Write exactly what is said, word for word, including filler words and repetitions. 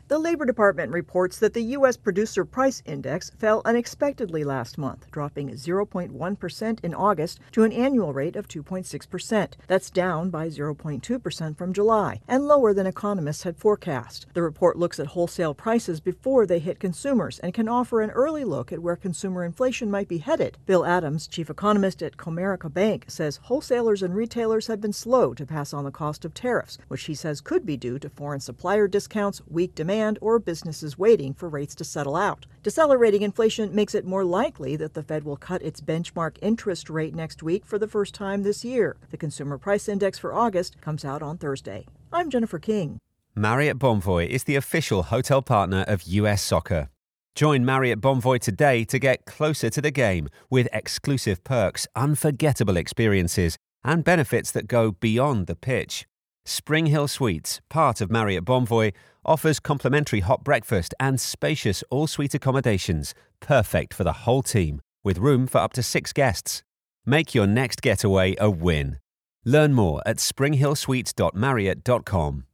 The Labor Department reports that the U S Producer Price Index fell unexpectedly last month, dropping zero point one percent in August to an annual rate of two point six percent. That's down by zero point two percent from July and lower than economists had forecast. The report looks at wholesale prices before they hit consumers and can offer an early look at where consumer inflation might be headed. Bill Adams, chief economist at Comerica Bank, says wholesalers and retailers have been slow to pass on the cost of tariffs, which he says could be due to foreign supplier discounts, weak demand, or businesses waiting for rates to settle out. Decelerating inflation makes it more likely that the Fed will cut its benchmark interest rate next week for the first time this year. The Consumer Price Index for August comes out on Thursday. I'm Jennifer King. Marriott Bonvoy is the official hotel partner of U S Soccer. Join Marriott Bonvoy today to get closer to the game with exclusive perks, unforgettable experiences, and benefits that go beyond the pitch. Spring Hill Suites, part of Marriott Bonvoy, offers complimentary hot breakfast and spacious all-suite accommodations, perfect for the whole team, with room for up to six guests. Make your next getaway a win. Learn more at spring hill suites dot marriott dot com.